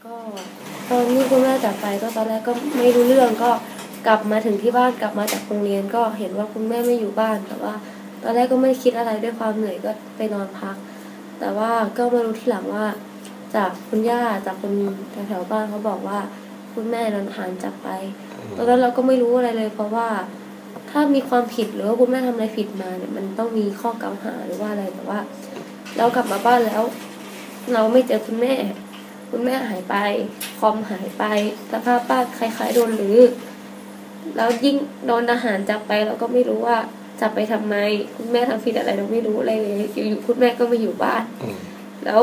ก็ตอนที่คุณแม่จากไปก็ตอนแรกก็ไม่รู้เรื่องก็กลับมาถึงที่บ้านกลับมาจากโรงเรียนก็เห็นว่าคุณแม่ไม่อยู่บ้านแต่ว่าตอนแรกก็ไม่คิดอะไรด้วยความเหนื่อยก็ไปนอนพักแต่ว่าก็มารู้ทีหลังว่าจากคุณย่าจากคนแถวๆบ้านเขาบอกว่าคุณแม่นอนหายจากไปตอนนั้นเราก็ไม่รู้อะไรเลยเพราะว่าถ้ามีความผิดหรือว่าคุณแม่ทำอะไรผิดมาเนี่ยมันต้องมีข้อกล่าวหาหรือว่าอะไรแต่ว่าเรากลับมาบ้านแล้วเราไม่เจอคุณแม่หายไปคอมหายไปสภาพบ้านคล้ายๆโดนรื้อแล้วยิ่งโดนทหารจับไปเราก็ไม่รู้ว่าจับไปทำไมคุณแม่ทำผิดอะไรเราไม่รู้อะไรเลยอยู่ๆคุณแม่ก็มาอยู่บ้านแล้ว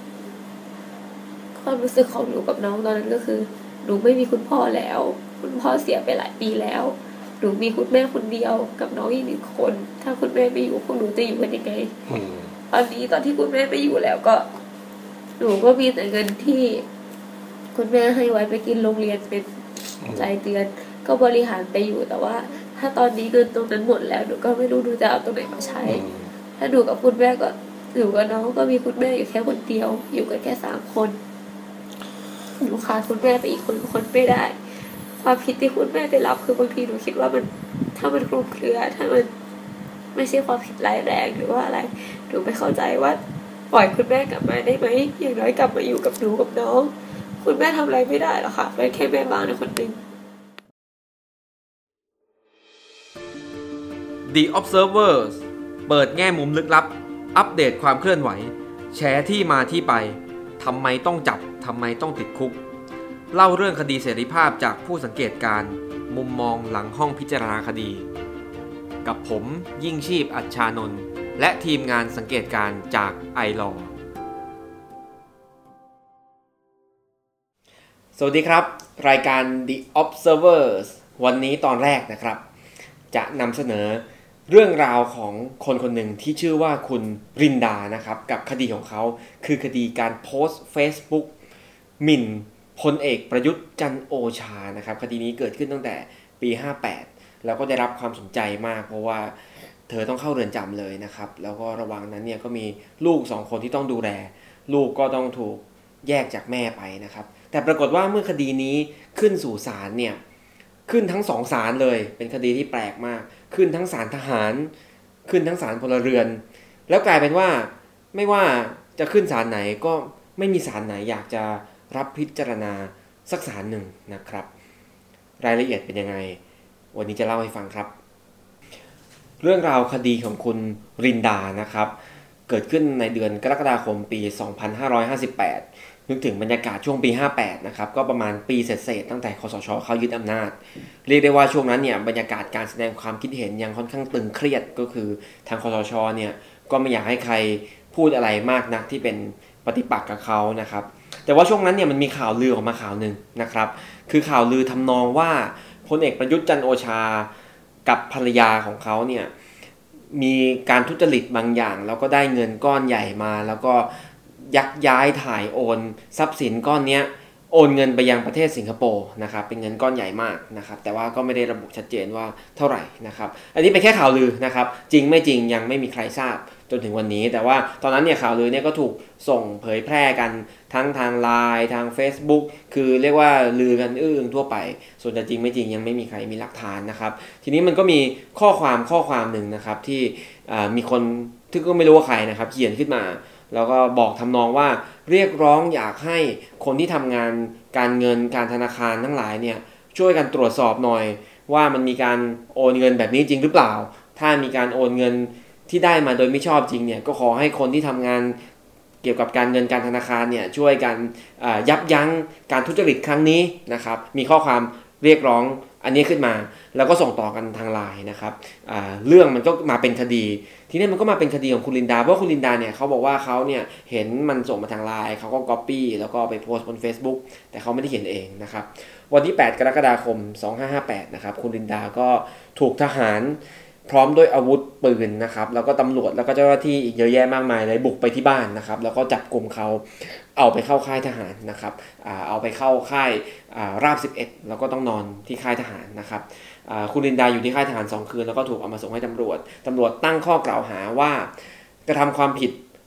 ความรู้สึกของหนูกับน้องตอนนั้นก็คือหนูไม่มีคุณพ่อแล้วคุณพ่อเสียไปหลายปีแล้วหนูมีคุณแม่คนเดียวกับน้องอีกหนึ่งคนถ้าคุณแม่ไม่อยู่พวกหนูจะอยู่กันยังไงตอนนี้ตอนที่คุณแม่ไม่อยู่แล้วก็หนูก็มีแต่เงินที่คุณแม่ให้ไว้ไปกินโรงเรียนเป็นรายเดือนก็บริหารไปอยู่แต่ว่าถ้าตอนนี้เงินตรงนั้นหมดแล้วหนูก็ไม่รู้หนูจะเอาตรงไหนมาใช้ถ้าหนูกับคุณแม่ก็อยู่กับน้องก็มีคุณแม่อยู่แค่คนเดียวอยู่กันแค่3 คนหนูขาดคุณแม่ไปอีกคนไม่ได้ความผิดที่คุณแม่ได้รับคือบางทีหนูคิดว่ามันถ้ามันคลุมเครือถ้ามันไม่ใช่ความผิดร้ายแรงหรือว่าอะไรหนูไม่เข้าใจว่าปล่อยคุณแม่กลับมาได้ไหมอย่างน้อยกลับมาอยู่กับหนูกับน้องคุณแม่ทำอะไรไม่ได้หรอกค่ะเป็นแค่แม่บ้านคนหนึ่ง The Observers เปิดแง่มุมลึกลับอัปเดตความเคลื่อนไหวแชร์ที่มาที่ไปทำไมต้องจับทำไมต้องติดคุกเล่าเรื่องคดีเสรีภาพจากผู้สังเกตการณ์มุมมองหลังห้องพิจารณาคดีกับผมยิ่งชีพอัชชานนท์และทีมงานสังเกตการณ์จากไอลอสวัสดีครับรายการ The Observers วันนี้ตอนแรกนะครับจะนำเสนอเรื่องราวของคนคนหนึ่งที่ชื่อว่าคุณรินดานะครับกับคดีของเขาคือคดีการโพสต์ Facebook หมิ่นพลเอกประยุทธ์จันทร์โอชานะครับคดีนี้เกิดขึ้นตั้งแต่ปี58แล้วก็ได้รับความสนใจมากเพราะว่าเธอต้องเข้าเรือนจำเลยนะครับแล้วก็ระหว่างนั้นเนี่ยก็มีลูก2 คนที่ต้องดูแลลูกก็ต้องถูกแยกจากแม่ไปนะครับแต่ปรากฏว่าเมื่อคดีนี้ขึ้นสู่ศาลเนี่ยขึ้นทั้ง2 ศาลเลยเป็นคดีที่แปลกมากขึ้นทั้งศาลทหารขึ้นทั้งศาลพลเรือนแล้วกลายเป็นว่าไม่ว่าจะขึ้นศาลไหนก็ไม่มีศาลไหนอยากจะรับพิจารณาสักศาลหนึ่งนะครับรายละเอียดเป็นยังไงวันนี้จะเล่าให้ฟังครับเรื่องราวคดีของคุณรินดานะครับเกิดขึ้นในเดือนกรกฎาคมปี 2558นึกถึงบรรยากาศช่วงปี 58นะครับก็ประมาณปีเศษๆตั้งแต่คสช.เข้ายึดอำนาจเรียกได้ว่าช่วงนั้นเนี่ยบรรยากาศการแสดงความคิดเห็นยังค่อนข้างตึงเครียดก็คือทางคสช.เนี่ยก็ไม่อยากให้ใครพูดอะไรมากนักที่เป็นปฏิปักษ์กับเขานะครับแต่ว่าช่วงนั้นเนี่ยมันมีข่าวลือออกมาข่าวหนึ่งนะครับคือข่าวลือทำนองว่าพลเอกประยุทธ์จันทร์โอชากับภรรยาของเขาเนี่ยมีการทุจริตบางอย่างแล้วก็ได้เงินก้อนใหญ่มาแล้วก็ยักย้ายถ่ายโอนทรัพย์สินก้อนนี้โอนเงินไปยังประเทศสิงคโปร์นะครับเป็นเงินก้อนใหญ่มากนะครับแต่ว่าก็ไม่ได้ระบุชัดเจนว่าเท่าไหร่นะครับอันนี้เป็นแค่ข่าวลือนะครับจริงไม่จริงยังไม่มีใครทราบจนถึงวันนี้แต่ว่าตอนนั้นเนี่ยข่าวลือเนี่ยก็ถูกส่งเผยแพร่กันทั้งทาง LINE ทาง Facebook คือเรียกว่าลือกันทั่วไปส่วนจะจริงไม่จริงยังไม่มีใครมีหลักฐานนะครับทีนี้มันก็มีข้อความหนึ่งนะครับที่มีคนที่ก็ไม่รู้ว่าใครนะครับเขียนขึ้นมาแล้วก็บอกทำนองว่าเรียกร้องอยากให้คนที่ทำงานการเงินการธนาคารทั้งหลายเนี่ยช่วยกันตรวจสอบหน่อยว่ามันมีการโอนเงินแบบนี้จริงหรือเปล่าถ้ามีการโอนเงินที่ได้มาโดยไม่ชอบจริงเนี่ยก็ขอให้คนที่ทำงานเกี่ยวกับการเงินการธนาคารเนี่ยช่วยกันยับยั้งการทุจริตครั้งนี้นะครับมีข้อความเรียกร้องอันนี้ขึ้นมาแล้วก็ส่งต่อกันทางไลน์นะครับเรื่องมันก็มาเป็นคดีทีนี้มันก็มาเป็นคดีของคุณลินดาเพราะคุณลินดาเนี่ยเขาบอกว่าเขาเนี่ยเห็นมันส่งมาทางไลน์เขาก็ก๊อปปี้แล้วก็ไปโพสต์บน Facebook แต่เขาไม่ได้เขียนเองนะครับวันที่8 กรกฎาคม 2558นะครับคุณลินดาก็ถูกทหารพร้อมด้วยอาวุธปืนนะครับแล้วก็ตำรวจแล้วก็เจ้าหน้าที่อีกเยอะแยะมากมายเลยบุกไปที่บ้านนะครับแล้วก็จับกลุ่มเขาเอาไปเข้าค่ายทหารนะครับเอาไปเข้าค่ายราบ11แล้วก็ต้องนอนที่ค่ายทหารนะครับคุณลินดาอยู่ที่ค่ายทหาร2 คืนแล้วก็ถูกเอามาส่งให้ตำรวจตั้งข้อกล่าวหาว่ากระทำความผิด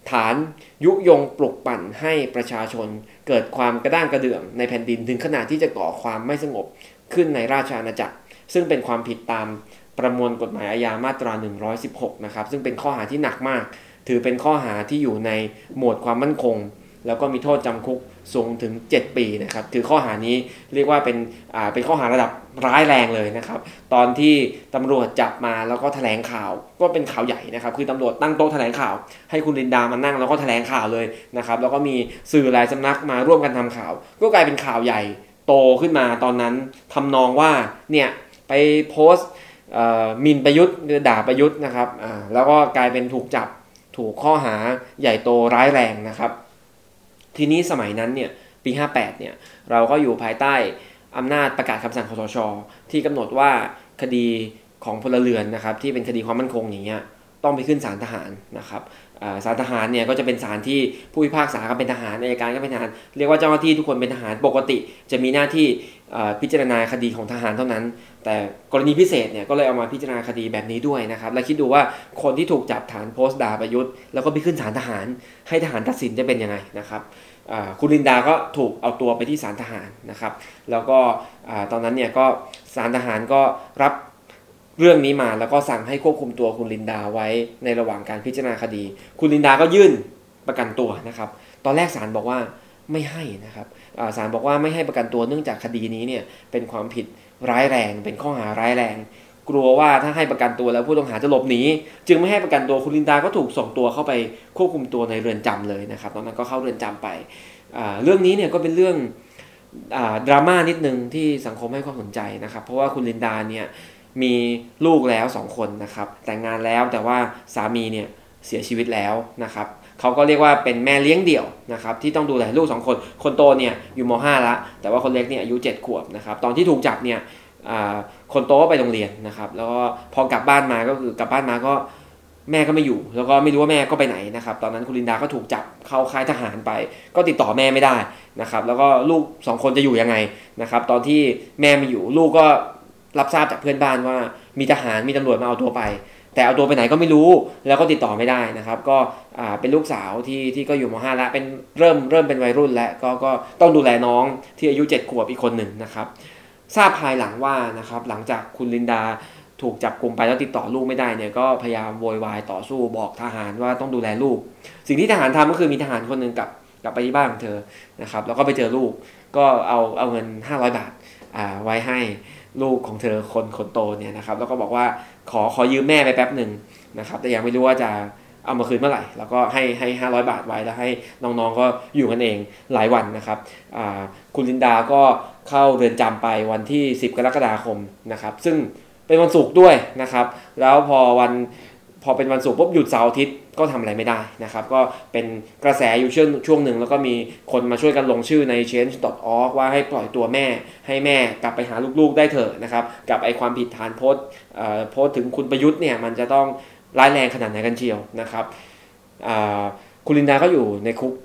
ฐานยุยงปลุกปั่นให้ประชาชนเกิดความกระด้างกระเดื่องในแผ่นดินถึงขนาดที่จะก่อความไม่สงบขึ้นในราชอาณาจักรซึ่งเป็นความผิดตามประมวลกฎหมายอาญามาตรา116นะครับซึ่งเป็นข้อหาที่หนักมากถือเป็นข้อหาที่อยู่ในหมวดความมั่นคงแล้วก็มีโทษจำคุกสูงถึง7 ปีนะครับถือข้อหานี้เรียกว่าเป็นข้อหาระดับร้ายแรงเลยนะครับตอนที่ตำรวจจับมาแล้วก็แถลงข่าวก็เป็นข่าวใหญ่นะครับคือตำรวจตั้งโต๊ะแถลงข่าวให้คุณลินดามานั่งแล้วก็แถลงข่าวเลยนะครับแล้วก็มีสื่อหลายสำนักมาร่วมกันทำข่าวก็กลายเป็นข่าวใหญ่โตขึ้นมาตอนนั้นทำนองว่าเนี่ยไปโพสต์หมิ่นประยุทธ์หรือด่าประยุทธ์นะครับแล้วก็กลายเป็นถูกข้อหาใหญ่โตร้ายแรงนะครับทีนี้สมัยนั้นเนี่ยปี58เนี่ยเราก็อยู่ภายใต้อำนาจประกาศคำสั่งคสช.ที่กำหนดว่าคดีของพลเรือนนะครับที่เป็นคดีความมั่นคงอย่างเงี้ยต้องไปขึ้นศาลทหารนะครับศาลทหารเนี่ยก็จะเป็นศาลที่ผู้พิพากษาก็เป็นทหารอัยการก็เป็นทหารเรียกว่าเจ้าหน้าที่ทุกคนเป็นทหารปกติจะมีหน้าที่พิจารณาคดีของทหารเท่านั้นแต่กรณีพิเศษเนี่ยก็เลยเอามาพิจารณาคดีแบบนี้ด้วยนะครับและคิดดูว่าคนที่ถูกจับฐานโพสต์ด่าประยุทธ์แล้วก็ไปขึ้นศาลทหารให้ทหารตัดสินจะเป็นยังไงนะครับคุณลินดาก็ถูกเอาตัวไปที่ศาลทหารนะครับแล้วก็ตอนนั้นเนี่ยก็ศาลทหารก็รับเรื่องนี้มาแล้วก็สั่งให้ควบคุมตัวคุณลินดาไว้ในระหว่างการพิจารณาคดีคุณลินดาก็ยื่นประกันตัวนะครับตอนแรกศาลบอกว่าไม่ให้นะครับศาลบอกว่าไม่ให้ประกันตัวเนื่องจากคดีนี้เนี่ยเป็นความผิดร้ายแรงเป็นข้อหาร้ายแรงกลัวว่าถ้าให้ประกันตัวแล้วผู้ต้องหาจะหลบหนีจึงไม่ให้ประกันตัวคุณลินดาก็ถูกส่งตัวเข้าไปควบคุมตัวในเรือนจำเลยนะครับตอนนั้นก็เข้าเรือนจำไปเรื่องนี้เนี่ยก็เป็นเรื่องดราม่านิดนึงที่สังคมให้ความสนใจนะครับเพราะว่าคุณลินดาเนี่ยมีลูกแล้ว2 คนนะครับแต่งงานแล้วแต่ว่าสามีเนี่ยเสียชีวิตแล้วนะครับเขาก็เรียกว่าเป็นแม่เลี้ยงเดี่ยวนะครับที่ต้องดูแลลูก2 คนคนโตเนี่ยอยู่ม.5 ละแต่ว่าคนเล็กเนี่ยอายุ7 ขวบนะครับตอนที่ถูกจับเนี่ยคนโตก็ไปโรงเรียนนะครับแล้วก็พอกลับบ้านมาก็คือกลับบ้านมาก็แม่ก็ไม่อยู่แล้วก็ไม่รู้ว่าแม่ก็ไปไหนนะครับตอนนั้นคุณลินดาก็ถูกจับเข้าค่ายทหารไปก็ติดต่อแม่ไม่ได้นะครับแล้วก็ลูก2 คนจะอยู่ยังไงนะครับตอนที่แม่ไม่อยู่ลูกก็รับทราบจากเพื่อนบ้านว่ามีทหารมีตำรวจมาเอาตัวไปแต่เอาตัวไปไหนก็ไม่รู้แล้วก็ติดต่อไม่ได้นะครับก็เป็นลูกสาวที่ก็อยู่ม.5 แล้วเป็นเริ่มเป็นวัยรุ่นแล้วก็ต้องดูแลน้องที่อายุ7 ขวบอีกคนหนึ่งนะครับทราบภายหลังว่านะครับหลังจากคุณลินดาถูกจับกุมไปแล้วติดต่อลูกไม่ได้เนี่ยก็พยายามโวยวายต่อสู้บอกทหารว่าต้องดูแลลูกสิ่งที่ทหารทำก็คือมีทหารคนนึงกลับไปที่บ้านของเธอนะครับแล้วก็ไปเจอลูกก็เอาเงิน500 บาทไว้ให้ลูกของเธอคนโตเนี่ยนะครับแล้วก็บอกว่าขอยืมแม่ไปแป๊บหนึ่งนะครับแต่ยังไม่รู้ว่าจะเอามาคืนเมื่อไหร่แล้วก็ให้500 บาทไว้แล้วให้น้องๆก็อยู่กันเองหลายวันนะครับคุณลินดาก็เข้าเรือนจำไปวันที่10 กรกฎาคมนะครับซึ่งเป็นวันศุกร์ด้วยนะครับแล้วพอเป็นวันศุกร์ปุ๊บหยุดเสาร์อาทิตย์ก็ทำอะไรไม่ได้นะครับก็เป็นกระแสอยู่ช่วงหนึ่งแล้วก็มีคนมาช่วยกันลงชื่อใน change.org ว่าให้ปล่อยตัวแม่ให้แม่กลับไปหาลูกๆได้เถอะนะครับกับไอความผิดฐานโพสต์ถึงคุณประยุทธ์เนี่ยมันจะต้องร้ายแรงขนาดไหนกันเชียวนะครับคุณลินดาก็อยู่ในคุก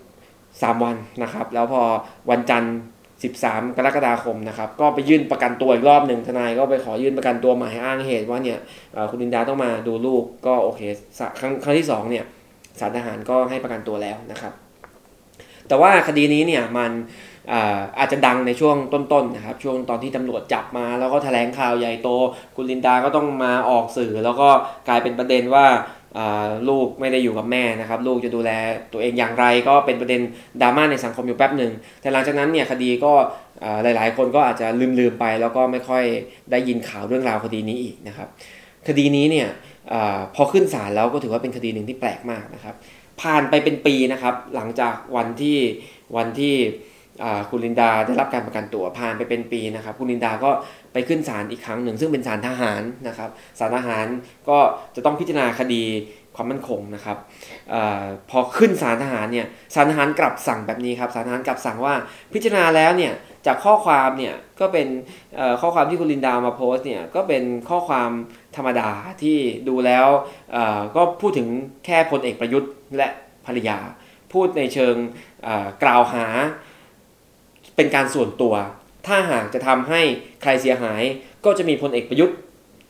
3 วันนะครับแล้วพอวันจันทร์13 กรกฎาคมนะครับก็ไปยื่นประกันตัวอีกรอบหนึ่งทนายก็ไปขอยื่นประกันตัวใหม่อ้างเหตุว่าเนี่ยคุณลินดาต้องมาดูลูกก็โอเคครั้งที่2เนี่ยศาลทหารก็ให้ประกันตัวแล้วนะครับแต่ว่าคดีนี้เนี่ยมันอาจจะดังในช่วงต้นๆนะครับช่วงตอนที่ตำรวจจับมาแล้วก็แถลงข่าวใหญ่โตคุณลินดาก็ต้องมาออกสื่อแล้วก็กลายเป็นประเด็นว่าลูกไม่ได้อยู่กับแม่นะครับลูกจะดูแลตัวเองอย่างไรก็เป็นประเด็นดราม่าในสังคมอยู่แป๊บหนึ่งแต่หลังจากนั้นเนี่ยคดีก็หลายๆคนก็อาจจะลืมไปแล้วก็ไม่ค่อยได้ยินข่าวเรื่องราวคดีนี้อีกนะครับคดีนี้เนี่ยพอขึ้นศาลแล้วก็ถือว่าเป็นคดีหนึ่งที่แปลกมากนะครับผ่านไปเป็นปีนะครับหลังจากวันที่คุณลินดาได้รับการประกันตัวผ่านไปเป็นปีนะครับคุณลินดาก็ไปขึ้นศาลอีกครั้งหนึ่งซึ่งเป็นศาลทหารนะครับศาลทหารก็จะต้องพิจารณาคดีความมั่นคงนะครับพอขึ้นศาลทหารเนี่ยศาลทหารกลับสั่งแบบนี้ครับศาลทหารกลับสั่งว่าพิจารณาแล้วเนี่ยจากข้อความเนี่ยก็เป็นข้อความที่คุณลินดามาโพสต์เนี่ยก็เป็นข้อความธรรมดาที่ดูแล้วก็พูดถึงแค่พลเอกประยุทธ์และภรรยาพูดในเชิงกล่าวหาเป็นการส่วนตัวถ้าหากจะทำให้ใครเสียหายก็จะมีพลเอกประยุทธ์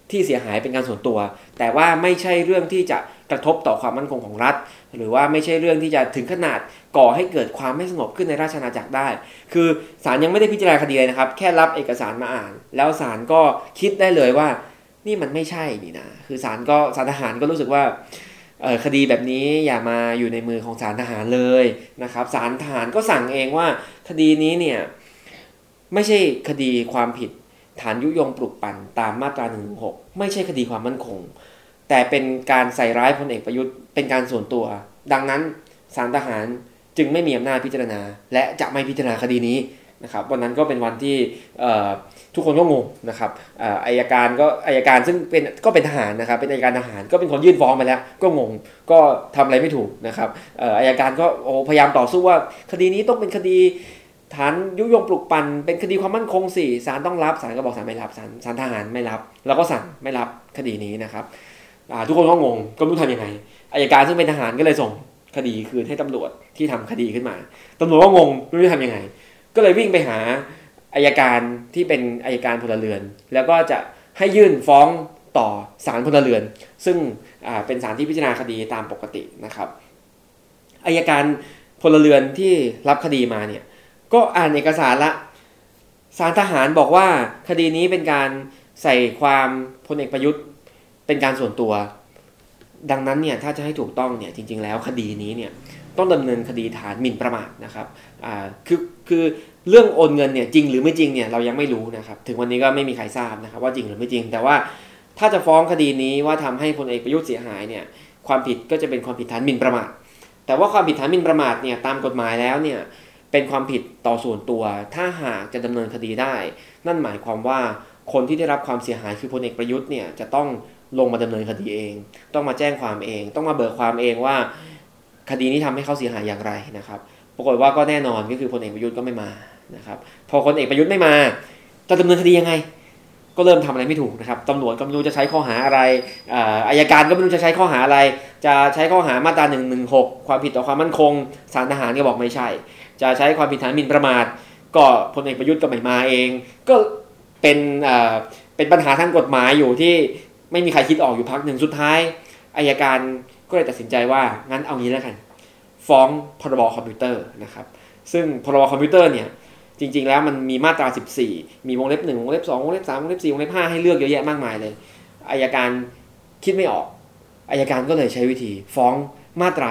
ที่เสียหายเป็นการส่วนตัวแต่ว่าไม่ใช่เรื่องที่จะกระทบต่อความมั่นคงของรัฐหรือว่าไม่ใช่เรื่องที่จะถึงขนาดก่อให้เกิดความไม่สงบขึ้นในราชอาณาจักรได้คือศาลยังไม่ได้พิจารณาคดีเลยนะครับแค่รับเอกสารมาอ่านแล้วศาลก็คิดได้เลยว่านี่มันไม่ใช่นี่นะคือศาลทหารก็รู้สึกว่าคดีแบบนี้อย่ามาอยู่ในมือของศาลทหารเลยนะครับศาลทหารก็สั่งเองว่าคดีนี้เนี่ยไม่ใช่คดีความผิดฐานยุยงปลุกปั่นตามมาตรา116ไม่ใช่คดีความมั่นคงแต่เป็นการใส่ร้ายพลเอกประยุทธ์เป็นการส่วนตัวดังนั้นศาลทหารจึงไม่มีอำนาจพิจารณาและจะไม่พิจารณาคดีนี้นะครับวันนั้นก็เป็นวันที่ทุกคนก็งงนะครับอัยการซึ่งเป็นทหารนะครับเป็นอัยการทหารก็เป็นคนยื่นฟ้องไปแล้วก็งงก็ทำอะไรไม่ถูกนะครับอัยการก็พยายามต่อสู้ว่าคดีนี้ต้องเป็นคดีฐานยุยงปลุกปั่นเป็นคดีความมั่นคงสิศาลต้องรับศาลก็บอกศาลไม่รับศาลทหารไม่รับแล้วก็สั่งไม่รับคดีนี้นะครับทุกคนก็งงก็ไม่รู้ทำยังไงอัยการซึ่งเป็นทหารก็เลยส่งคดีคืนให้ตำรวจที่ทำคดีขึ้นมาตำรวจก็งงไม่รู้จะทำยังไงก็เลยวิ่งไปหาอัยการที่เป็นอัยการพลเรือนแล้วก็จะให้ยื่นฟ้องต่อศาลพลเรือนซึ่งเป็นศาลที่พิจารณาคดีตามปกตินะครับอัยการพลเรือนที่รับคดีมาเนี่ยก็อ่านเอกสารละศาลทหารบอกว่าคดีนี้เป็นการใส่ความพลเอกประยุทธ์เป็นการส่วนตัวดังนั้นเนี่ยถ้าจะให้ถูกต้องเนี่ยจริงๆแล้วคดีนี้เนี่ยต้องดำเนินคดีฐานหมิ่นประมาทนะครับคือเรื่องโอนเงินเนี่ยจริงหรือไม่จริงเนี่ยเรายังไม่รู้นะครับถึงวันนี้ก็ไม่มีใครทราบนะครับว่าจริงหรือไม่จริงแต่ว่าถ้าจะฟ้องคดีนี้ว่าทำให้พลเอกประยุทธ์เสียหายเนี่ยความผิดก็จะเป็นความผิดฐานหมิ่นประมาทแต่ว่าความผิดฐานหมิ่นประมาทเนี่ยตามกฎหมายแล้วเนี่ยเป็นความผิดต่อส่วนตัวถ้าหากจะดำเนินคดีได้นั่นหมายความว่าคนที่ได้รับความเสียหายคือพลเอกประยุทธ์เนี่ยจะต้องลงมาดำเนินคดีเองต้องมาแจ้งความเองต้องมาเบิกความเองว่าคดีนี้ทำให้เขาเสียหายอย่างไรนะครับปรากฏว่าก็แน่นอนก็คือพลเอกประยุทธ์ก็ไม่มานะครับพอพลเอกประยุทธ์ไม่มาจะดำเนินคดียังไงก็เริ่มทำอะไรไม่ถูกนะครับตำรวจก็ไม่รู้จะใช้ข้อหาอะไรอัยการก็ไม่รู้จะใช้ข้อหาอะไรจะใช้ข้อหามาตรา116ความผิดต่อความมั่นคงศาลทหารก็บอกไม่ใช่จะใช้ความผิดฐานหมิ่นประมาทก็พลเอกประยุทธ์ก็ไม่มาเองก็เป็นปัญหาทางกฎหมายอยู่ที่ไม่มีใครคิดออกอยู่พักหนึ่งสุดท้ายอัยการก็เลยตัดสินใจว่างั้นเอางี้แล้วกันฟ้องพรบคอมพิวเตอร์นะครับซึ่งพรบคอมพิวเตอร์เนี่ยจริงๆแล้วมันมีมาตรา14มีวงเล็บ1วงเล็บ2วงเล็บ3วงเล็บ4วงเล็บ5ให้เลือกเยอะแยะมากมายเลยอัยการคิดไม่ออกอัยการก็เลยใช้วิธีฟ้องมาตรา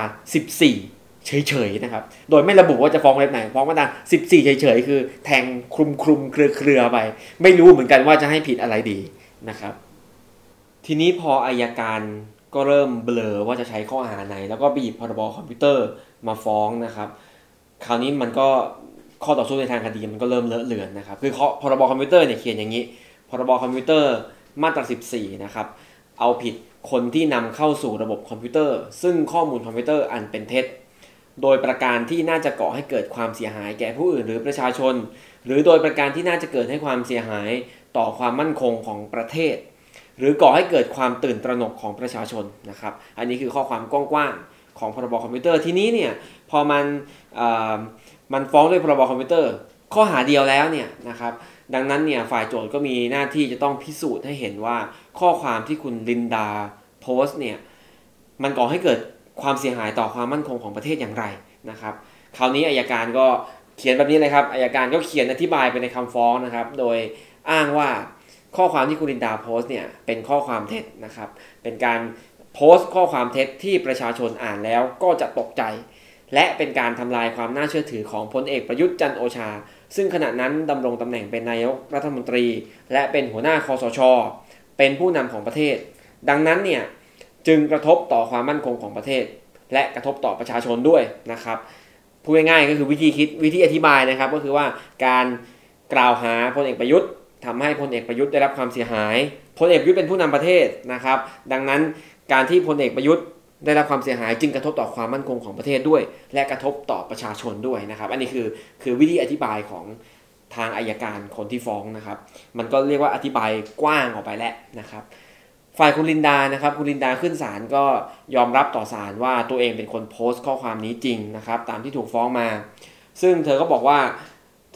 14เฉยๆนะครับโดยไม่ระบุว่าจะฟ้องเว็บไหนฟ้องมาตรา14เฉยๆคือแทงคลุมเครือไปไม่รู้เหมือนกันว่าจะให้ผิดอะไรดีนะครับทีนี้พออัยการก็เริ่มเบลอว่าจะใช้ข้อหาไหนแล้วก็ไปหยิบพรบคอมพิวเตอร์มาฟ้องนะครับคราวนี้มันก็ข้อต่อสู้ในทางคดีมันก็เริ่มเลอะเลือนนะครับคือพรบคอมพิวเตอร์เนี่ยเขียนอย่างนี้พรบคอมพิวเตอร์มาตรา14นะครับเอาผิดคนที่นำเข้าสู่ระบบคอมพิวเตอร์ซึ่งข้อมูลคอมพิวเตอร์อันเป็นเท็จโดยประการที่น่าจะก่อให้เกิดความเสียหายแก่ผู้อื่นหรือประชาชนหรือโดยประการที่น่าจะเกิดให้ความเสียหายต่อความมั่นคงของประเทศหรือก่อให้เกิดความตื่นตระหนกของประชาชนนะครับอันนี้คือข้อความกว้างๆของพรบคอมพิวเตอร์ทีนี้เนี่ยพอมันฟ้องด้วยพรบคอมพิวเตอร์ข้อหาเดียวแล้วเนี่ยนะครับดังนั้นเนี่ยฝ่ายโจทก์ก็มีหน้าที่จะต้องพิสูจน์ให้เห็นว่าข้อความที่คุณลินดาโพสต์เนี่ยมันก่อให้เกิดความเสียหายต่อความมั่นคงของประเทศอย่างไรนะครับคราวนี้อัยการก็เขียนแบบนี้เลยครับอัยการก็เขียนอธิบายไปในคำฟ้องนะครับโดยอ้างว่าข้อความที่คุณลินดาโพสต์เนี่ยเป็นข้อความเท็จนะครับเป็นการโพสต์ข้อความเท็จที่ประชาชนอ่านแล้วก็จะตกใจและเป็นการทำลายความน่าเชื่อถือของพลเอกประยุทธ์จันทร์โอชาซึ่งขณะนั้นดำรงตำแหน่งเป็นนายกรัฐมนตรีและเป็นหัวหน้าคสช.เป็นผู้นำของประเทศดังนั้นเนี่ยจึงกระทบต่อความมั่นคงของประเทศและกระทบต่อประชาชนด้วยนะครับพูดง่ายๆก็คือวิธีอธิบายนะครับก็คือว่าการกล่าวหาพลเอกประยุทธ์ทำให้พลเอกประยุทธ์ได้รับความเสียหายพลเอกประยุทธ์เป็นผู้นำประเทศนะครับดังนั้นการที่พลเอกประยุทธ์ได้รับความเสียหายจึงกระทบต่อความมั่นคงของประเทศด้วยและกระทบต่อประชาชนด้วยนะครับอันนี้คือวิธีอธิบายของทางอัยการคนที่ฟ้องนะครับมันก็เรียกว่าอธิบายกว้างออกไปแล้วนะครับฝ่ายคุณลินดานะครับคุณลินดาขึ้นศาลก็ยอมรับต่อศาลว่าตัวเองเป็นคนโพสต์ข้อความนี้จริงนะครับตามที่ถูกฟ้องมาซึ่งเธอก็บอกว่าเธ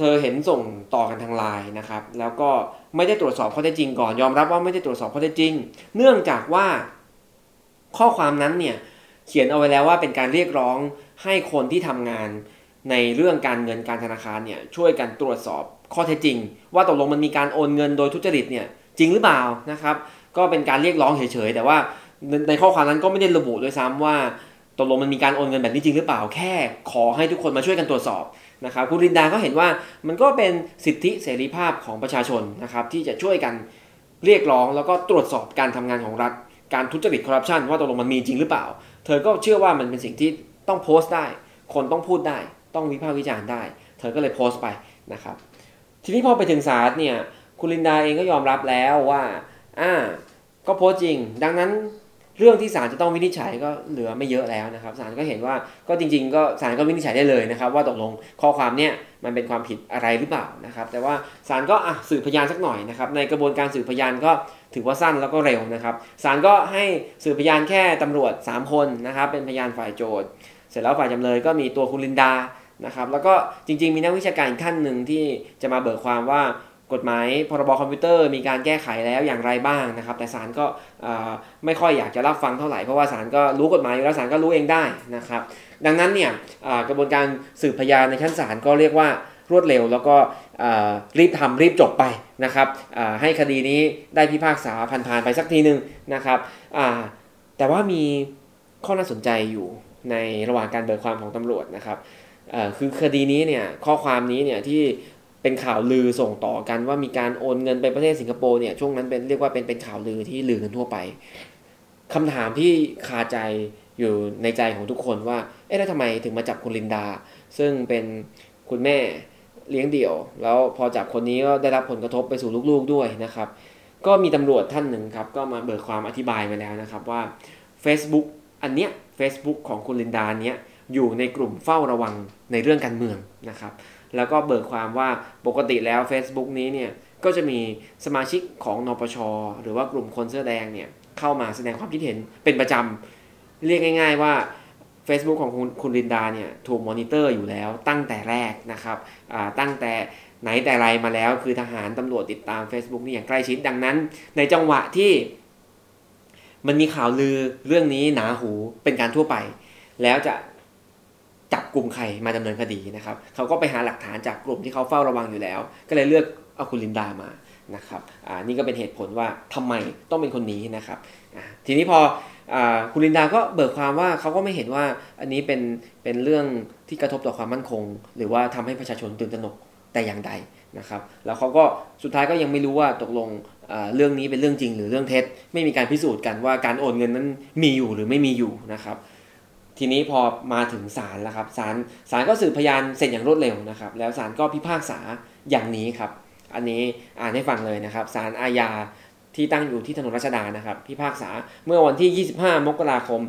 เธอเห็นส่งต่อกันทางไลน์นะครับแล้วก็ไม่ได้ตรวจสอบข้อเท็จจริงก่อนยอมรับว่าไม่ได้ตรวจสอบข้อเท็จจริงเนื่องจากว่าข้อความนั้นเนี่ยเขียนเอาไว้แล้วว่าเป็นการเรียกร้องให้คนที่ทำงานในเรื่องการเงินการธนาคารเนี่ยช่วยกันตรวจสอบข้อเท็จจริงว่าตกลงมันมีการโอนเงินโดยทุจริตเนี่ยจริงหรือเปล่านะครับก็เป็นการเรียกร้องเฉยๆแต่ว่าในข้อความนั้นก็ไม่ได้ระบุด้วยซ้ำว่าตกลงมันมีการโอนเงินแบบนี้จริงหรือเปล่าแค่ขอให้ทุกคนมาช่วยกันตรวจสอบนะครับคุณรินดาก็เห็นว่ามันก็เป็นสิทธิเสรีภาพของประชาชนนะครับที่จะช่วยกันเรียกร้องแล้วก็ตรวจสอบการทำงานของรัฐการทุจริตคอร์รัปชันว่าตกลงมันมีจริงหรือเปล่าเธอก็เชื่อว่ามันเป็นสิ่งที่ต้องโพสต์ได้คนต้องพูดได้ต้องวิพากษ์วิจารณ์ได้เธอก็เลยโพสต์ไปนะครับทีนี้พอไปถึงศาลเนี่ยคุณลินดาเองก็ยอมรับแล้วว่าก็โพสต์จริงดังนั้นเรื่องที่ศาลจะต้องวินิจฉัยก็เหลือไม่เยอะแล้วนะครับศาลก็เห็นว่าก็จริงๆก็ศาลก็วินิจฉัยได้เลยนะครับว่าตกลงข้อความเนี่ยมันเป็นความผิดอะไรหรือเปล่านะครับแต่ว่าศาลก็สืบพยานสักหน่อยนะครับในกระบวนการสืบพยานก็ถือว่าสั้นแล้วก็เร็วนะครับศาลก็ให้สืบพยานแค่ตำรวจ3คนนะครับเป็นพยานฝ่ายโจทก์เสร็จแล้วฝ่ายจำเลยก็มีตัวคุณลินดานะครับแล้วก็จริงๆมีนักวิชาการอีกท่านหนึ่งที่จะมาเบิกความว่ากฎหมายพรบคอมพิวเตอร์มีการแก้ไขแล้วอย่างไรบ้างนะครับแต่ศาลก็ไม่ค่อยอยากจะรับฟังเท่าไหร่เพราะว่าศาลก็รู้กฎหมายอยู่แล้วศาลก็รู้เองได้นะครับดังนั้นเนี่ยกระบวนการสืบพยานในชั้นศาลก็เรียกว่ารวดเร็วแล้วก็รีบทำรีบจบไปนะครับให้คดีนี้ได้พิพากษาผ่านไปสักทีนึงนะครับแต่ว่ามีข้อน่าสนใจอยู่ในระหว่างการเบิกความของตำรวจนะครับคือคดีนี้เนี่ยข้อความนี้เนี่ยที่เป็นข่าวลือส่งต่อกันว่ามีการโอนเงินไปประเทศสิงคโปร์เนี่ยช่วงนั้นเรียกว่าเป็นข่าวลือที่ลือกันทั่วไปคำถามที่คาใจอยู่ในใจของทุกคนว่าแล้วทำไมถึงมาจับคุณลินดาซึ่งเป็นคุณแม่เลี้ยงเดี่ยวแล้วพอจับคนนี้ก็ได้รับผลกระทบไปสู่ลูกๆด้วยนะครับก็มีตำรวจท่านหนึ่งครับก็มาเบิกความอธิบายมาแล้วนะครับว่า Facebook อันเนี้ย Facebook ของคุณลินดาเนี้ยอยู่ในกลุ่มเฝ้าระวังในเรื่องการเมืองนะครับแล้วก็เบิกความว่าปกติแล้ว Facebook นี้เนี่ยก็จะมีสมาชิกของนปช.หรือว่ากลุ่มคนเสื้อแดงเนี่ยเข้ามาแสดงความคิดเห็นเป็นประจำเรียกง่ายๆว่า Facebook ของคุณลินดาเนี่ยถูกมอนิเตอร์อยู่แล้วตั้งแต่แรกนะครับตั้งแต่ไหนแต่ไรมาแล้วคือทหารตำรวจติดตาม Facebook นี่อย่างใกล้ชิดดังนั้นในจังหวะที่มันมีข่าวลือเรื่องนี้หนาหูเป็นการทั่วไปแล้วจะจับกลุ่มใครมาดำเนินคดีนะครับเขาก็ไปหาหลักฐานจากกลุ่มที่เขาเฝ้าระวังอยู่แล้วก็เลยเลือกเอาคุณลินดามานะครับนี่ก็เป็นเหตุผลว่าทำไมต้องเป็นคนนี้นะครับทีนี้พอคุณลินดาก็เบิกความว่าเขาก็ไม่เห็นว่าอันนี้เป็นเรื่องที่กระทบต่อความมั่นคงหรือว่าทำให้ประชาชนตื่นตระหนกแต่อย่างใดนะครับแล้วเขาก็สุดท้ายก็ยังไม่รู้ว่าตกลงเรื่องนี้เป็นเรื่องจริงหรือเรื่องเท็จไม่มีการพิสูจน์กันว่าการโอนเงินนั้นมีอยู่หรือไม่มีอยู่นะครับทีนี้พอมาถึงศาลแล้วครับศาลก็สืบพยานเสร็จอย่างรวดเร็วนะครับแล้วศาลก็พิพากษาอย่างนี้ครับอันนี้อ่านให้ฟังเลยนะครับศาลอาญาที่ตั้งอยู่ที่ถนนรัชดานะครับพิพากษาเมื่อวันที่25มกราคม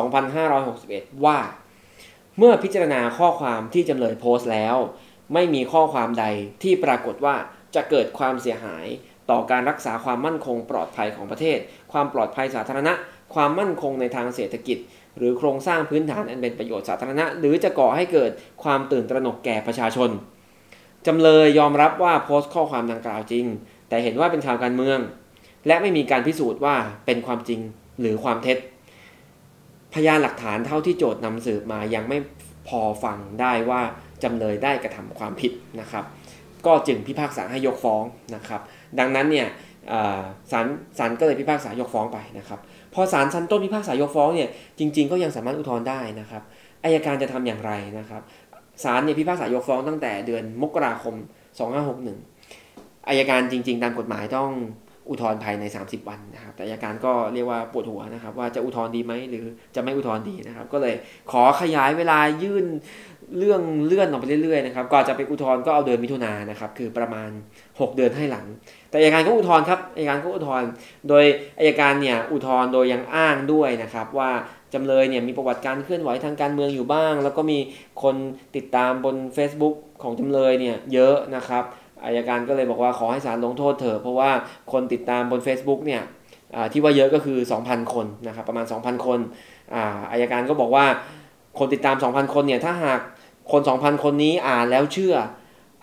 2561ว่าเมื่อพิจารณาข้อความที่จำเลยโพสต์แล้วไม่มีข้อความใดที่ปรากฏว่าจะเกิดความเสียหายต่อการรักษาความมั่นคงปลอดภัยของประเทศความปลอดภัยสาธารณะความมั่นคงในทางเศรษฐกิจหรือโครงสร้างพื้นฐานอันเป็นประโยชน์สาธารณะหรือจะก่อให้เกิดความตื่นตระหนกแก่ประชาชนจำเลยยอมรับว่าโพสต์ข้อความดังกล่าวจริงแต่เห็นว่าเป็นข่าวการเมืองและไม่มีการพิสูจน์ว่าเป็นความจริงหรือความเท็จพยานหลักฐานเท่าที่โจทก์นำสืบมายังไม่พอฟังได้ว่าจำเลยได้กระทำความผิดนะครับก็จึงพิพากษาให้ยกฟ้องนะครับดังนั้นเนี่ยศาลก็เลยพิพากษายกฟ้องไปนะครับพอศาลชั้นต้นพิพากษายกฟ้องเนี่ยจริงๆก็ยังสามารถอุทธรณ์ได้นะครับอัยการจะทำอย่างไรนะครับศาลเนี่ยพิพากษายกฟ้องตั้งแต่เดือนมกราคม2561อัยการจริงๆตามกฎหมายต้องอุทธรณ์ภายใน30วันนะครับแต่อัยการก็เรียกว่าปวดหัวนะครับว่าจะอุทธรณ์ดีไหมหรือจะไม่อุทธรณ์ดีนะครับก็เลยขอขยายเวลายื่นเรื่องเลื่อนออกไปเรื่อยๆนะครับก่อนจะไปอุทธรณ์ก็เอาเดือนมิถุนายนนะครับคือประมาณ6เดือนให้หลังแต่อัยการก็อุทธรณ์ครับอัยการก็อุทธรณ์โดยอัยการเนี่ยอุทธรณ์โดยยังอ้างด้วยนะครับว่าจำเลยเนี่ยมีประวัติการเคลื่อนไหวทางการเมืองอยู่บ้างแล้วก็มีคนติดตามบน Facebook ของจำเลยเนี่ยเยอะนะครับอัยการก็เลยบอกว่าขอให้ศาลลงโทษเถอะเพราะว่าคนติดตามบน Facebook เนี่ยที่ว่าเยอะก็คือ 2,000 คนนะครับประมาณ 2,000 คนอัยการก็บอกว่าคนติดตาม 2,000 คนเนี่ยถ้าหากคน 2,000 คนนี้อ่านแล้วเชื่อ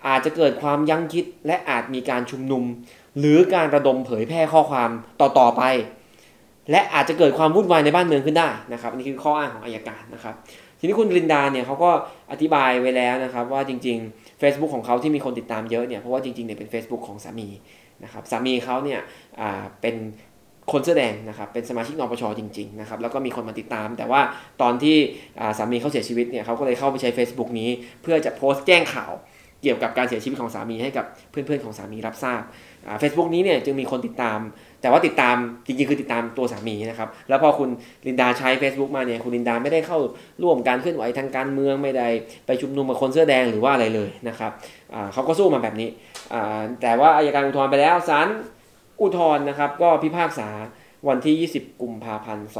อาจจะเกิดความยั้งคิดและอาจมีการชุมนุมหรือการระดมเผยแพร่ข้อความต่อไปและอาจจะเกิดความวุ่นวายในบ้านเมืองขึ้นได้นะครับนี่คือข้ออ้างของอัยการนะครับทีนี้คุณลินดาเนี่ยเขาก็อธิบายไว้แล้วนะครับว่าจริงๆ Facebook ของเขาที่มีคนติดตามเยอะเนี่ยเพราะว่าจริงๆเนี่ยเป็น Facebook ของสามีนะครับสามีเขาเนี่ยเป็นคนเสื้อแดงนะครับเป็นสมาชิกนปช.จริงๆนะครับแล้วก็มีคนมาติดตามแต่ว่าตอนที่สามีเขาเสียชีวิตเนี่ยเขาก็เลยเข้าไปใช้ Facebook นี้เพื่อจะโพสต์แจ้งข่าวเกี่ยวกับการเสียชีวิตของสามีให้กับเพื่อนๆของสามีรับทราบFacebook นี้เนี่ยจึงมีคนติดตามแต่ว่าติดตามจริงๆคือติดตามตัวสามีนะครับแล้วพอคุณลินดาใช้ Facebook มาเนี่ยคุณลินดาไม่ได้เข้าร่วมการเคลื่อนไหวทางการเมืองไม่ได้ไปชุมนุมกับคนเสื้อแดงหรือว่าอะไรเลยนะครับเขาก็สู้มาแบบนี้แต่ว่าอัยการอุทธรณ์ไปแล้วศาลอุทธรณ์นะครับก็พิพากษาวันที่20กุมภาพันธ์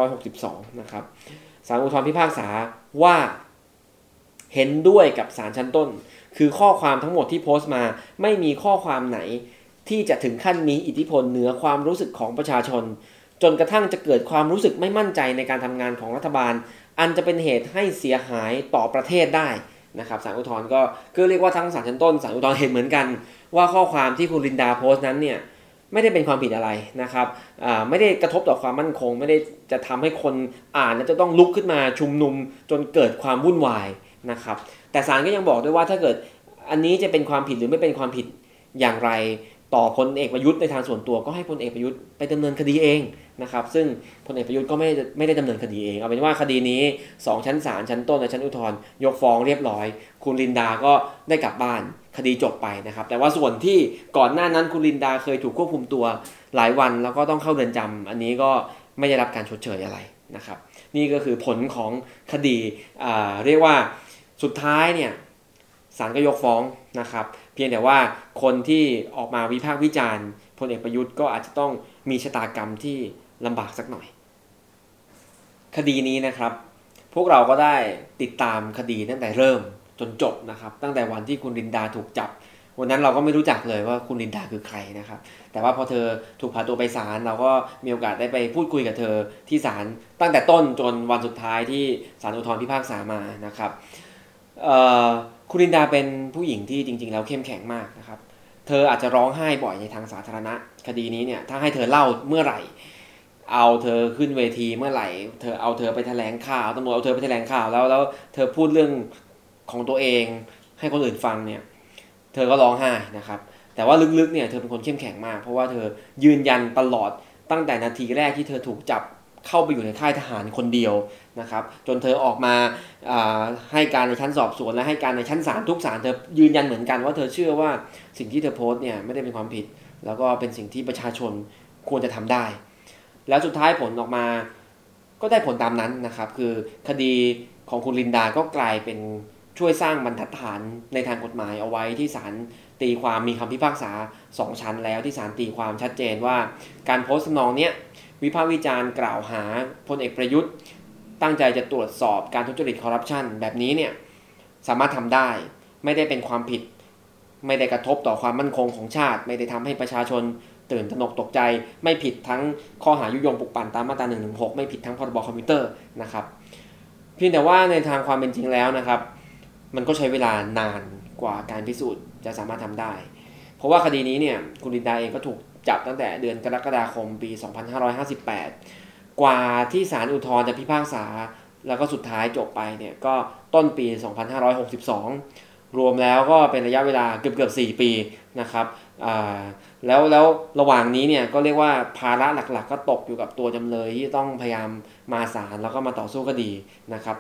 2562นะครับศาลอุทธรณ์พิพากษาว่าเห็นด้วยกับศาลชั้นต้นคือข้อความทั้งหมดที่โพสต์มาไม่มีข้อความไหนที่จะถึงขั้นมีอิทธิพลเหนือความรู้สึกของประชาชนจนกระทั่งจะเกิดความรู้สึกไม่มั่นใจในการทำงานของรัฐบาลอันจะเป็นเหตุให้เสียหายต่อประเทศได้นะครับศาลอุทธรณ์ก็เรียกว่าทั้งศาลชั้นต้นศาลอุทธรณ์เห็นเหมือนกันว่าข้อความที่คุณลินดาโพสต์นั้นเนี่ยไม่ได้เป็นความผิดอะไรนะครับไม่ได้กระทบต่อความมั่นคงไม่ได้จะทำให้คนอ่านแล้วจะต้องลุกขึ้นมาชุมนุมจนเกิดความวุ่นวายนะครับแต่ศาลก็ยังบอกด้วยว่าถ้าเกิดอันนี้จะเป็นความผิดหรือไม่เป็นความผิดอย่างไรต่อพลเอกประยุทธ์ในทางส่วนตัวก็ให้พลเอกประยุทธ์ไปดำเนินคดีเองนะครับซึ่งพลเอกประยุทธ์ก็ไม่ได้ดำเนินคดีเองเอาเป็นว่าคดีนี้2ชั้นศาลชั้นต้นและชั้นอุทธรณ์ยกฟ้องเรียบร้อยคุณลินดาก็ได้กลับบ้านคดีจบไปนะครับแต่ว่าส่วนที่ก่อนหน้านั้นคุณลินดาเคยถูกควบคุมตัวหลายวันแล้วก็ต้องเข้าเรือนจำอันนี้ก็ไม่ได้รับการชดเชยอะไรนะครับนี่ก็คือผลของคดีเรียกว่าสุดท้ายเนี่ยศาลก็ยกฟ้องนะครับเพียงแต่ว่าคนที่ออกมาวิพากษ์วิจารณ์พลเอกประยุทธ์ก็อาจจะต้องมีชะตากรรมที่ลำบากสักหน่อยคดีนี้นะครับพวกเราก็ได้ติดตามคดีตั้งแต่เริ่มจนจบนะครับตั้งแต่วันที่คุณลินดาถูกจับวันนั้นเราก็ไม่รู้จักเลยว่าคุณลินดาคือใครนะครับแต่ว่าพอเธอถูกพาตัวไปศาลเราก็มีโอกาสได้ไปพูดคุยกับเธอที่ศาลตั้งแต่ต้นจนวันสุดท้ายที่ศาลอุทธรณ์พิพากษามานะครับคุณลินดาเป็นผู้หญิงที่จริงๆแล้วเข้มแข็งมากนะครับเธออาจจะร้องไห้บ่อยในทางสาธารณะคดีนี้เนี่ยถ้าให้เธอเล่าเมื่อไหร่เอาเธอขึ้นเวทีเมื่อไหร่เอาเธอไปแถลงข่าวตำรวจเอาเธอไปแถลงข่าวแล้วเธอพูดเรื่องของตัวเองให้คนอื่นฟังเนี่ยเธอก็ร้องไห้นะครับแต่ว่าลึกๆเนี่ยเธอเป็นคนเข้มแข็งมากเพราะว่าเธอยืนยันตลอดตั้งแต่นาทีแรกที่เธอถูกจับเข้าไปอยู่ในค่ายทหารคนเดียวนะครับจนเธอออกมาให้การในชั้นสอบสวนและให้การในชั้นศาลทุกศาลเธอยืนยันเหมือนกันว่าเธอเชื่อว่าสิ่งที่เธอโพสต์เนี่ยไม่ได้เป็นความผิดแล้วก็เป็นสิ่งที่ประชาชนควรจะทำได้แล้วสุดท้ายผลออกมาก็ได้ผลตามนั้นนะครับคือคดีของคุณลินดาก็กลายเป็นช่วยสร้างบรรทัดฐานในทางกฎหมายเอาไว้ที่ศาลตีความมีคำพิพากษา2ชั้นแล้วที่ศาลตีความชัดเจนว่าการโพสต์ทำนองเนี้ยวิพากษ์วิจารณ์กล่าวหาพลเอกประยุทธ์ตั้งใจจะตรวจสอบการทุจริตคอร์รัปชันแบบนี้เนี่ยสามารถทำได้ไม่ได้เป็นความผิดไม่ได้กระทบต่อความมั่นคงของชาติไม่ได้ทำให้ประชาชนตื่นตระหนกตกใจไม่ผิดทั้งข้อหายุยงปลุกปั่นตามมาตรา116ไม่ผิดทั้งพรบคอมพิวเตอร์นะครับเพียงแต่ว่าในทางความเป็นจริงแล้วนะครับมันก็ใช้เวลานานกว่าการพิสูจน์จะสามารถทำได้เพราะว่าคดีนี้เนี่ยคุณลินดาเองก็ถูกจับตั้งแต่เดือนกรกฎาคมปี2558กว่าที่ศาลอุทธรณ์จะพิพากษาแล้วก็สุดท้ายจบไปเนี่ยก็ต้นปี2562รวมแล้วก็เป็นระยะเวลาเกือบ4 ปีนะครับแล้วระหว่างนี้เนี่ยก็เรียกว่าภาระหลักๆก็ตกอยู่กับตัวจำเลยที่ต้องพยายามมาศาลแล้วก็มาต่อสู้คดีนะครับ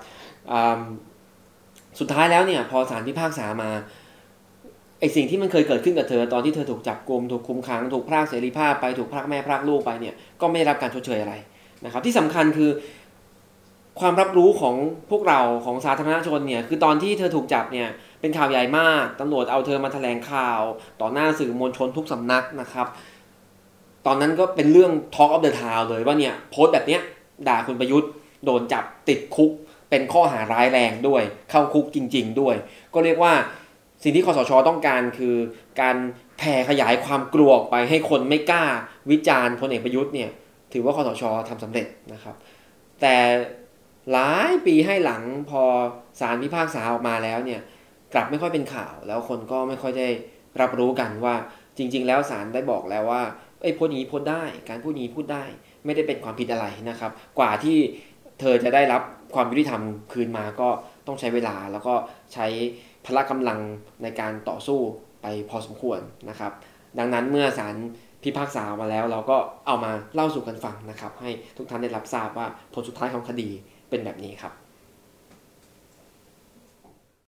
สุดท้ายแล้วเนี่ยพอศาลพิพากษามาไอสิ่งที่มันเคยเกิดขึ้นกับเธอตอนที่เธอถูกจับกุมถูกคุมขังถูกพรากเสรีภาพไปถูกพรากแม่พรากลูกไปเนี่ยก็ไม่ได้รับการชดเชยอะไรนะครับที่สำคัญคือความรับรู้ของพวกเราของสาธารณชนเนี่ยคือตอนที่เธอถูกจับเนี่ยเป็นข่าวใหญ่มากตำรวจเอาเธอมาแถลงข่าวต่อหน้าสื่อมวลชนทุกสำนักนะครับตอนนั้นก็เป็นเรื่อง Talk of the Town เลยว่าเนี่ยโพสต์แบบเนี้ยด่าคุณประยุทธ์โดนจับติดคุกเป็นข้อหาร้ายแรงด้วยเข้าคุกจริงๆด้วยก็เรียกว่าสิ่งที่คสช.ต้องการคือการแผ่ขยายความกลัวออกไปให้คนไม่กล้าวิจารณ์พลเอกประยุทธ์เนี่ยถือว่าคสช.ทำสำเร็จนะครับแต่หลายปีให้หลังพอศาลพิพากษาออกมาแล้วเนี่ยกลับไม่ค่อยเป็นข่าวแล้วคนก็ไม่ค่อยได้รับรู้กันว่าจริงๆแล้วศาลได้บอกแล้วว่าพูดอย่างนี้พูดได้การพูดอย่างนี้พูดได้ไม่ได้เป็นความผิดอะไรนะครับกว่าที่เธอจะได้รับความยุติธรรมคืนมาก็ต้องใช้เวลาแล้วก็ใช้พละกำลังในการต่อสู้ไปพอสมควรนะครับดังนั้นเมื่อศาลพิพากษามาแล้วเราก็เอามาเล่าสู่กันฟังนะครับให้ทุกท่านได้รับทราบว่าผลสุดท้ายของคดีเป็นแบบนี้ครับ